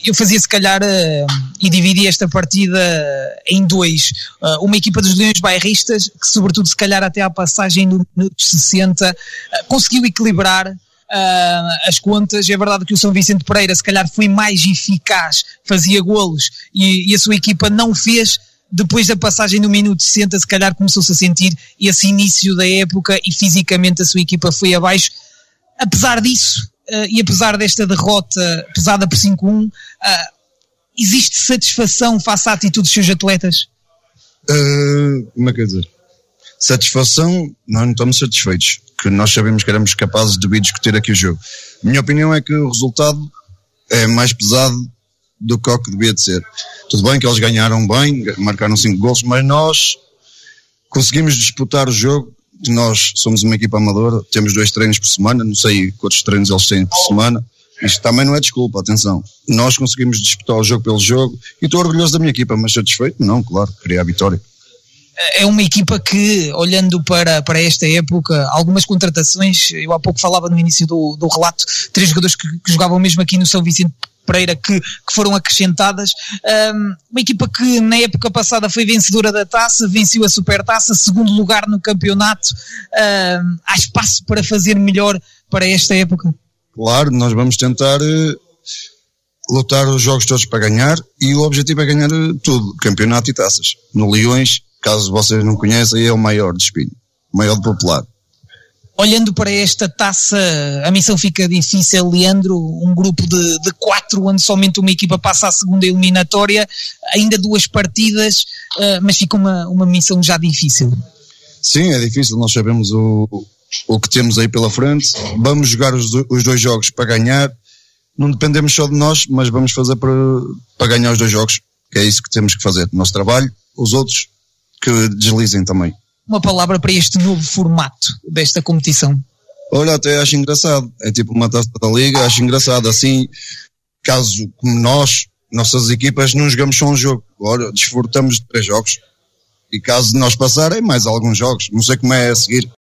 eu fazia se calhar e dividia esta partida em dois. Uma equipa dos Leões Bairristas, que sobretudo se calhar até à passagem do minuto 60 conseguiu equilibrar as contas. É verdade que o São Vicente Pereira se calhar foi mais eficaz, fazia golos e a sua equipa não fez. Depois da passagem do minuto 60 se calhar começou-se a sentir esse início da época e fisicamente a sua equipa foi abaixo. Apesar disso e apesar desta derrota pesada por 5-1, existe satisfação face à atitude dos seus atletas? Como é que é dizer? Satisfação, nós não estamos satisfeitos, que nós sabemos que éramos capazes de vir discutir aqui o jogo. Minha opinião é que o resultado é mais pesado do que o que devia de ser. Tudo bem que eles ganharam bem, marcaram 5 gols, mas nós conseguimos disputar o jogo. Nós somos uma equipa amadora, temos 2 treinos por semana, não sei quantos treinos eles têm por semana. Isto também não é desculpa, atenção. Nós conseguimos disputar o jogo pelo jogo e estou orgulhoso da minha equipa, mas satisfeito? Não, claro, queria a vitória. É uma equipa que, olhando para esta época, algumas contratações, eu há pouco falava no início do relato, 3 jogadores que jogavam mesmo aqui no São Vicente Pereira que foram acrescentadas, uma equipa que na época passada foi vencedora da taça, venceu a Supertaça, 2º lugar no campeonato. Há espaço para fazer melhor para esta época? Claro, nós vamos tentar lutar os jogos todos para ganhar e o objetivo é ganhar tudo, campeonato e taças. No Leões, caso vocês não conheçam, é o maior de Espinho, o maior de popular. Olhando para esta taça, a missão fica difícil, Leandro. Um grupo de 4, onde somente uma equipa passa à segunda eliminatória, ainda 2 partidas, mas fica uma missão já difícil. Sim, é difícil, nós sabemos o que temos aí pela frente. Vamos jogar os 2 jogos para ganhar, não dependemos só de nós, mas vamos fazer para ganhar os 2 jogos, que é isso que temos que fazer, o nosso trabalho, os outros que deslizem também. Uma palavra para este novo formato desta competição? Olha, até acho engraçado. É tipo uma taça da liga, acho engraçado. Assim, caso como nossas equipas, não jogamos só um jogo. Olha, desfrutamos de 3 jogos. E caso nós passarem, mais alguns jogos. Não sei como é a seguir.